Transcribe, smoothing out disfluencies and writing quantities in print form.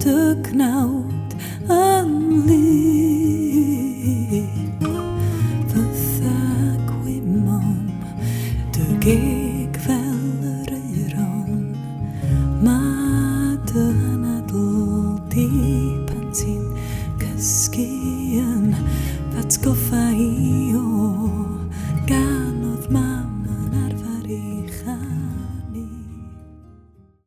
dy gnawd yn lyb. Fytha gwymon dy geg fel yr euron. Ma' dy anadl di pan ti'n cysgu yn atgoffa i o